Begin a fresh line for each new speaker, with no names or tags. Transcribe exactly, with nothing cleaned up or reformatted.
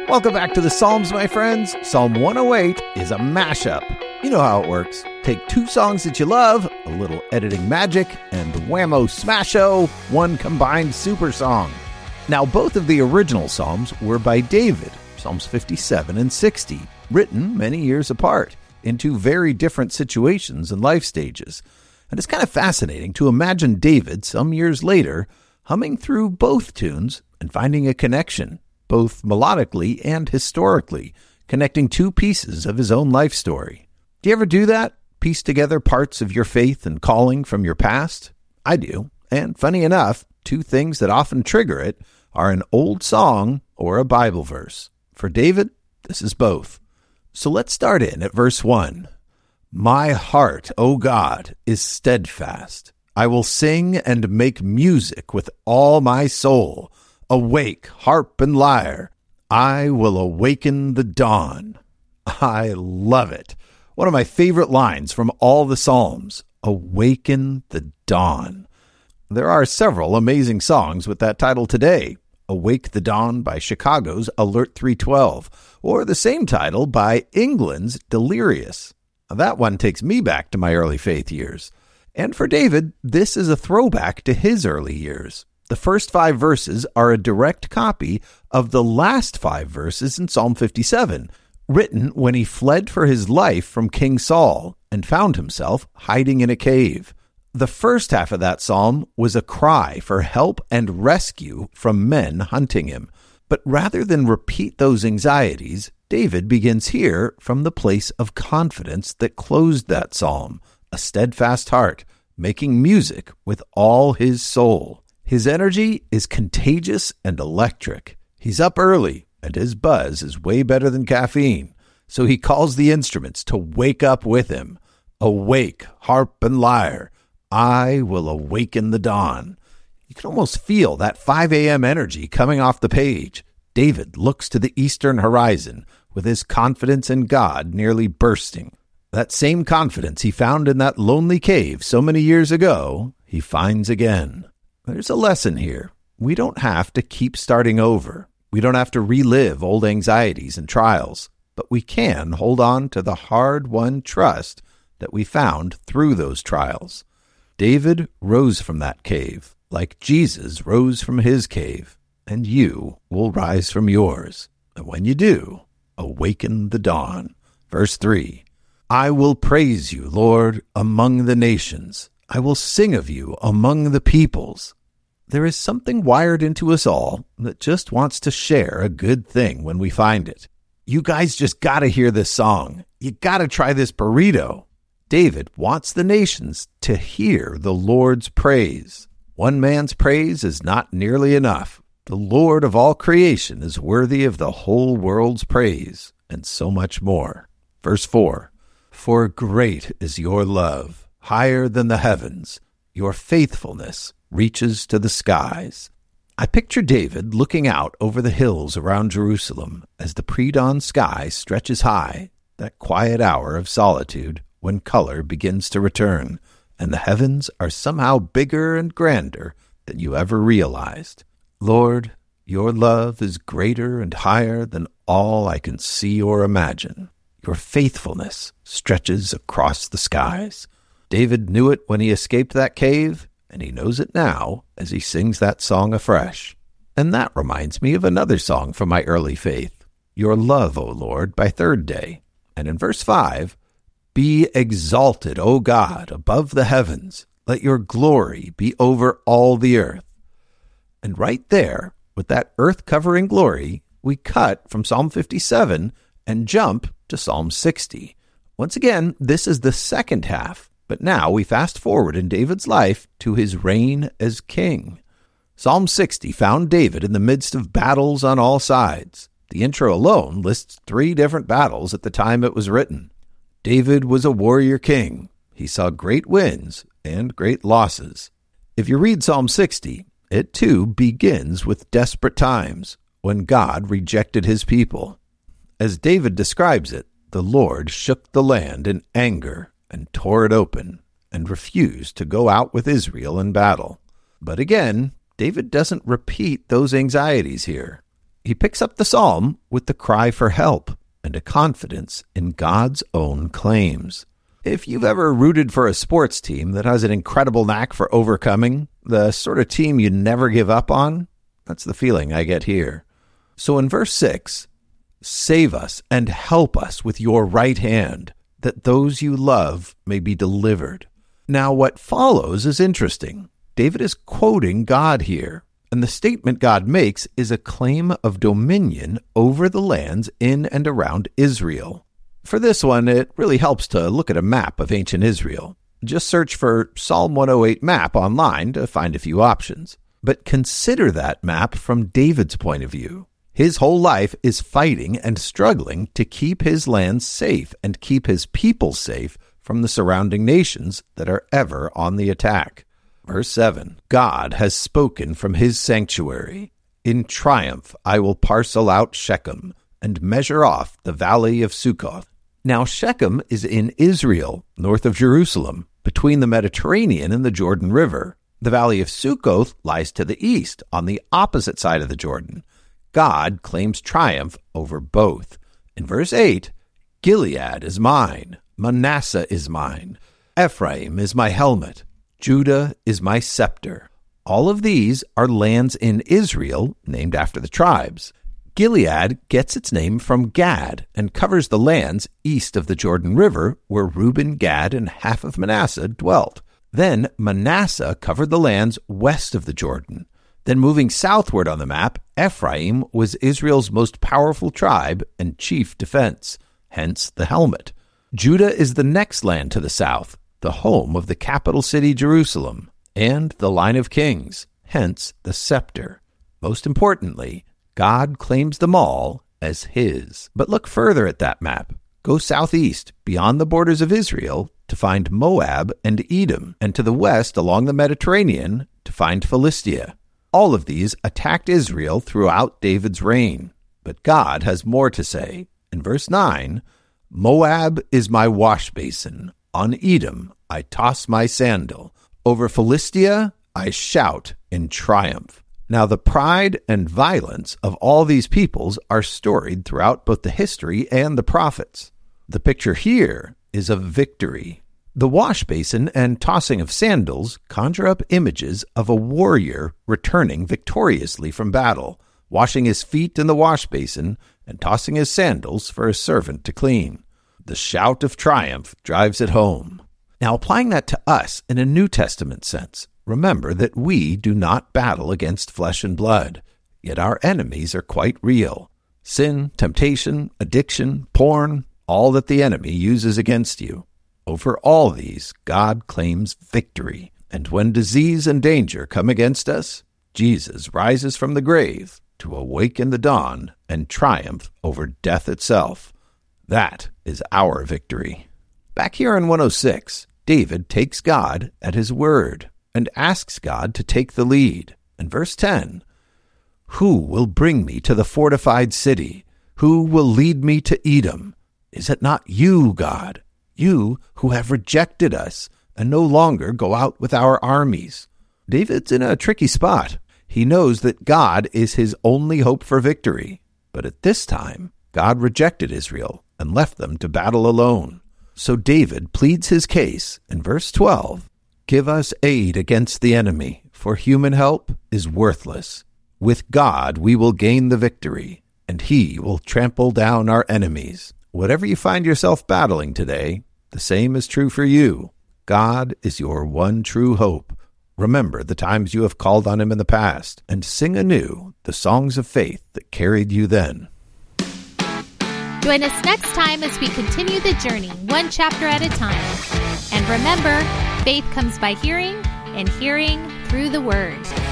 Welcome back to the Psalms, my friends. Psalm one oh eight is a mashup. You know how it works. Take two songs that you love, a little editing magic, and whammo smasho, one combined super song. Now, both of the original Psalms were by David, Psalms fifty-seven and sixty, written many years apart, into very different situations and life stages. And it's kind of fascinating to imagine David, some years later, humming through both tunes and finding a connection, both melodically and historically, connecting two pieces of his own life story. Do you ever do that? Piece together parts of your faith and calling from your past? I do. And funny enough, two things that often trigger it are an old song or a Bible verse. For David, this is both. So let's start in at verse one. My heart, O God, is steadfast. I will sing and make music with all my soul. Awake, harp and lyre. I will awaken the dawn. I love it. One of my favorite lines from all the Psalms. Awaken the dawn. There are several amazing songs with that title today. Awake the Dawn by Chicago's Alert three twelve, or the same title by England's Delirious. That one takes me back to my early faith years. And for David, this is a throwback to his early years. The first five verses are a direct copy of the last five verses in Psalm fifty-seven, written when he fled for his life from King Saul and found himself hiding in a cave. The first half of that psalm was a cry for help and rescue from men hunting him. But rather than repeat those anxieties, David begins here from the place of confidence that closed that psalm, a steadfast heart, making music with all his soul. His energy is contagious and electric. He's up early, and his buzz is way better than caffeine. So he calls the instruments to wake up with him. Awake, harp and lyre. I will awaken the dawn. You can almost feel that five a.m. energy coming off the page. David looks to the eastern horizon with his confidence in God nearly bursting. That same confidence he found in that lonely cave so many years ago, he finds again. There's a lesson here. We don't have to keep starting over. We don't have to relive old anxieties and trials, but we can hold on to the hard-won trust that we found through those trials. David rose from that cave, like Jesus rose from his cave, and you will rise from yours. And when you do, awaken the dawn. Verse three, I will praise you, Lord, among the nations. I will sing of you among the peoples. There is something wired into us all that just wants to share a good thing when we find it. You guys just got to hear this song. You got to try this burrito. David wants the nations to hear the Lord's praise. One man's praise is not nearly enough. The Lord of all creation is worthy of the whole world's praise, and so much more. Verse four, for great is your love, higher than the heavens. Your faithfulness reaches to the skies. I picture David looking out over the hills around Jerusalem as the pre-dawn sky stretches high, that quiet hour of solitude when color begins to return, and the heavens are somehow bigger and grander than you ever realized. Lord, your love is greater and higher than all I can see or imagine. Your faithfulness stretches across the skies. David knew it when he escaped that cave, and he knows it now as he sings that song afresh. And that reminds me of another song from my early faith, Your Love, O Lord, by Third Day. And in verse five, be exalted, O God, above the heavens. Let your glory be over all the earth. And right there, with that earth-covering glory, we cut from Psalm fifty-seven and jump to Psalm sixty. Once again, this is the second half. But now we fast forward in David's life to his reign as king. Psalm sixty found David in the midst of battles on all sides. The intro alone lists three different battles at the time it was written. David was a warrior king. He saw great wins and great losses. If you read Psalm sixty, it too begins with desperate times when God rejected his people. As David describes it, the Lord shook the land in anger and tore it open, and refused to go out with Israel in battle. But again, David doesn't repeat those anxieties here. he picks up the psalm with the cry for help and a confidence in God's own claims. If you've ever rooted for a sports team that has an incredible knack for overcoming, the sort of team you never give up on, that's the feeling I get here. So in verse six, save us and help us with your right hand, that those you love may be delivered. Now what follows is interesting. David is quoting God here, and the statement God makes is a claim of dominion over the lands in and around Israel. For this one, it really helps to look at a map of ancient Israel. Just search for Psalm one oh eight map online to find a few options. But consider that map from David's point of view. His whole life is fighting and struggling to keep his land safe and keep his people safe from the surrounding nations that are ever on the attack. Verse seven, God has spoken from his sanctuary. In triumph I will parcel out Shechem and measure off the valley of Succoth. Now Shechem is in Israel, north of Jerusalem, between the Mediterranean and the Jordan River. The valley of Succoth lies to the east, on the opposite side of the Jordan. God claims triumph over both. In verse eight, Gilead is mine, Manasseh is mine, Ephraim is my helmet, Judah is my scepter. All of these are lands in Israel named after the tribes. Gilead gets its name from Gad and covers the lands east of the Jordan River where Reuben, Gad, and half of Manasseh dwelt. Then Manasseh covered the lands west of the Jordan. Then moving southward on the map, Ephraim was Israel's most powerful tribe and chief defense, hence the helmet. Judah is the next land to the south, the home of the capital city Jerusalem, and the line of kings, hence the scepter. Most importantly, God claims them all as his. But look further at that map. Go southeast, beyond the borders of Israel, to find Moab and Edom, and to the west along the Mediterranean to find Philistia. All of these attacked Israel throughout David's reign. But God has more to say. In verse nine, Moab is my wash basin. On Edom I toss my sandal. Over Philistia I shout in triumph. Now the pride and violence of all these peoples are storied throughout both the history and the prophets. The picture here is of victory. The wash basin and tossing of sandals conjure up images of a warrior returning victoriously from battle, washing his feet in the wash basin and tossing his sandals for his servant to clean. The shout of triumph drives it home. Now applying that to us in a New Testament sense, remember that we do not battle against flesh and blood, yet our enemies are quite real. Sin, temptation, addiction, porn, all that the enemy uses against you. Over all these, God claims victory. And when disease and danger come against us, Jesus rises from the grave to awaken the dawn and triumph over death itself. That is our victory. Back here in one oh six, David takes God at his word and asks God to take the lead. In verse ten, who will bring me to the fortified city? Who will lead me to Edom? Is it not you, God? You who have rejected us and no longer go out with our armies. David's in a tricky spot. He knows that God is his only hope for victory. But at this time, God rejected Israel and left them to battle alone. So David pleads his case in verse twelve. Give us aid against the enemy, for human help is worthless. With God we will gain the victory, and he will trample down our enemies. Whatever you find yourself battling today, the same is true for you. God is your one true hope. Remember the times you have called on him in the past, and sing anew the songs of faith that carried you then.
Join us next time as we continue the journey, one chapter at a time. And remember, faith comes by hearing, and hearing through the Word.